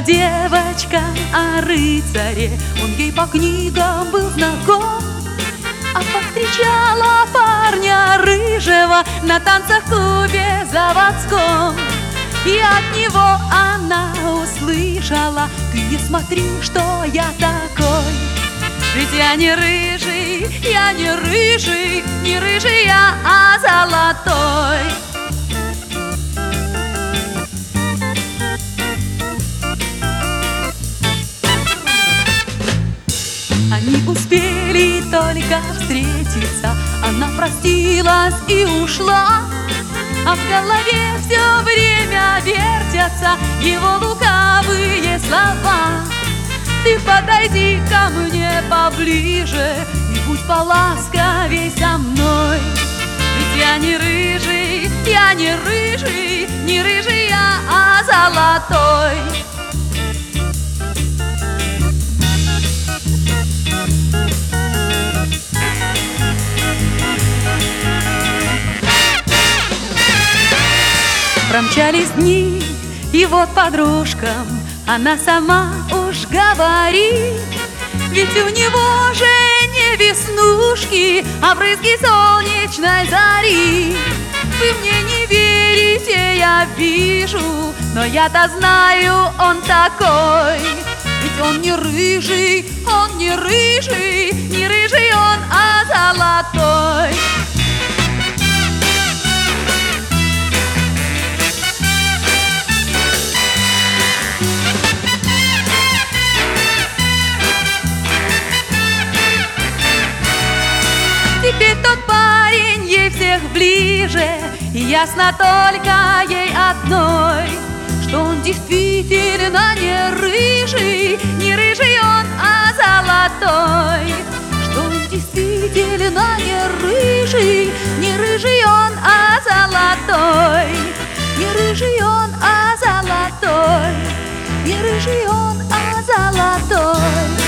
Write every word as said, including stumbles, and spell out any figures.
Жила девочка о рыцаре, он ей по книгам был знаком, а повстречала парня рыжего на танцах в клубе заводском. И от него она услышала: ты не смотри, что я такой. Ведь я не рыжий, я не рыжий, не рыжий я, а золотой. Они успели только встретиться, она простилась и ушла, а в голове все время вертятся его лукавые слова. Ты подойди ко мне поближе и будь поласковей со мной. Ведь я не рыжий, я не рыжий, не рыжий я, а золотой. Промчались дни, и вот подружкам она сама уж говорит: ведь у него же не веснушки, а брызги солнечной зари. Вы мне не верите, я вижу, но я-то знаю, он такой. Ведь он не рыжий, он не рыжий, не рыжий он, а золотой. Теперь тот парень ей всех ближе, и ясно только ей одной, что он действительно не рыжий, не рыжий он, а золотой. Что он действительно не рыжий, не рыжий он, а золотой. Не рыжий он, а золотой. Не рыжий он, а золотой.